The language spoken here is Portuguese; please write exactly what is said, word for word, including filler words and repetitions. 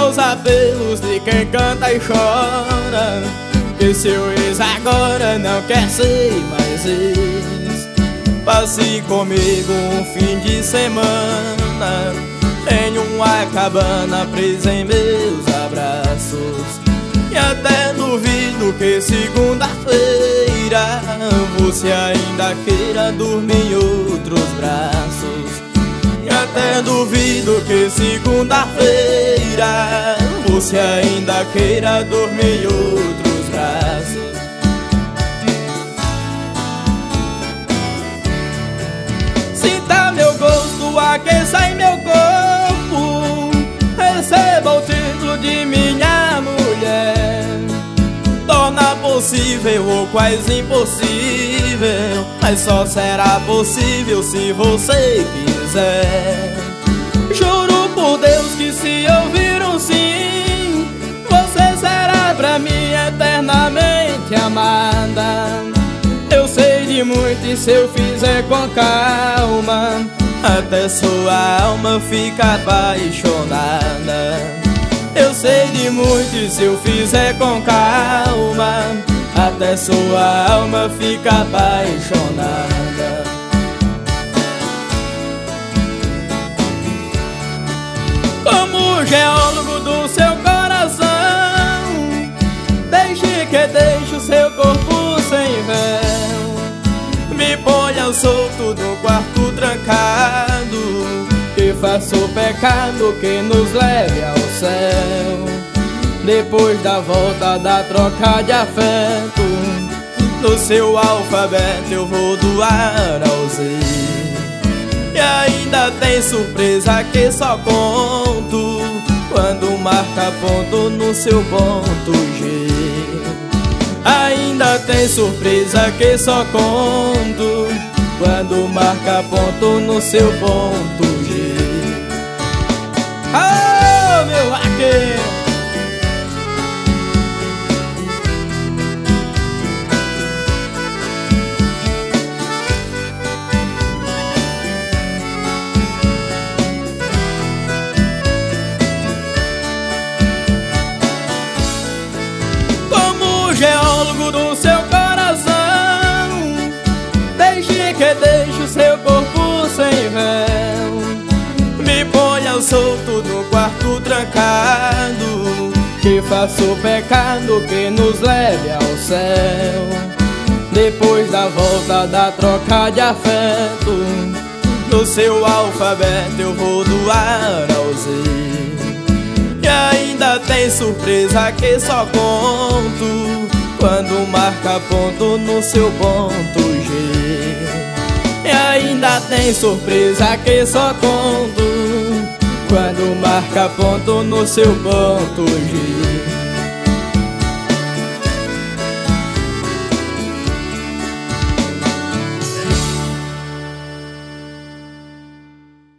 aos apelos de quem canta e chora, que seu ex agora não quer ser mais ex. Passe comigo um fim de semana em uma cabana presa em meus abraços, e até duvido que segunda-feira você ainda queira dormir em outros braços. E até duvido que segunda-feira você ainda queira dormir em outros braços. Sinta meu gosto, aqueça em meu corpo, receba o título de minha mulher. Torna possível ou quase impossível, mas só será possível se você quiser. Juro por Deus que se ouvir um sim, você será pra mim eternamente amada. Eu sei de muito e se eu fizer com calma, até sua alma fica apaixonada. Eu sei de muito e se eu fizer com calma, até sua alma fica apaixonada. Como geólogo do seu coração, deixe que deixe o seu corpo sem véu. Me ponha solto no quarto trancado, que faça o pecado que nos leve ao céu. Depois da volta da troca de afeto, no seu alfabeto eu vou do A ao Z. E ainda tem surpresa que só conto quando marca ponto no seu ponto G. Ainda tem surpresa que só conto quando marca ponto no seu ponto G. Oh, meu vaqueiro! Como geólogo do seu coração, deixe que deixe o seu corpo sem véu. Me ponha solto no quarto trancado, que faça o pecado que nos leve ao céu. Depois da volta da troca de afeto, no seu alfabeto eu vou do A ao Z. E ainda tem surpresa que só conto quando marca ponto no seu ponto G. E ainda tem surpresa que só conto quando marca ponto no seu ponto G.